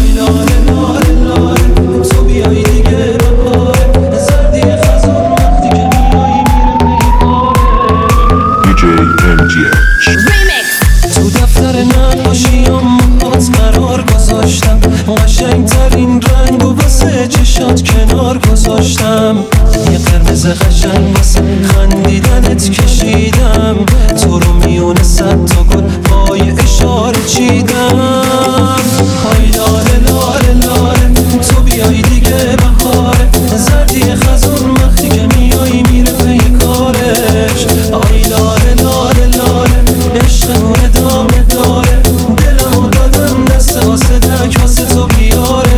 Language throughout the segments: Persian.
تو دفتر نقاشیام موهات قرار گذاشتم، قشنگترین رنگ و واسه چشات کنار گذاشتم، یه قرمز قشنگ واسه خندیدنت کشیدم، تو رو میونه 100 تا گل با یه اشاره چیدم. های لاله لاله لاله تو بیای دیگه بهاره، زردی خزون وقتی که میای میره پی کارش. های لاله لاله لاله عشقمون ادامه داره، دلمو دادم دست واسه دک واسه تو بیاره.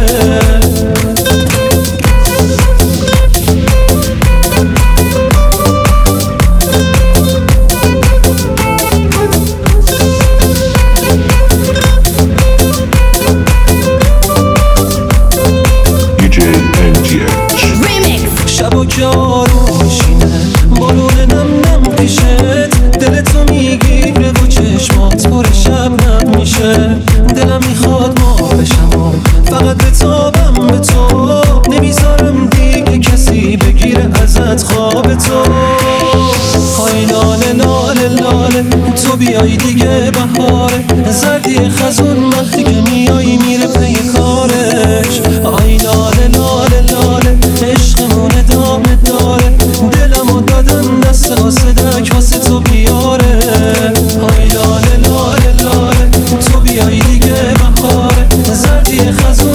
شبا که آروم میشینه بالون نم نم پیشت، دلتو میگیره و چشمات پر شبنم میشه. دلم میخواد ما بشم و فقط بتابم به تو، نمیذارم دیگه کسی بگیره ازت خواب تو. های لاله لاله لاله تو بیای دیگه بهاره، زردی خزون وقتی که میای میره پی کارش. های لاله لاله لاله عشقمون ادامه داره، دلمو دادم دست واسه دک واسه تو بیاره. های لاله لاله لاله تو بیای دیگه بهاره، زردی خزون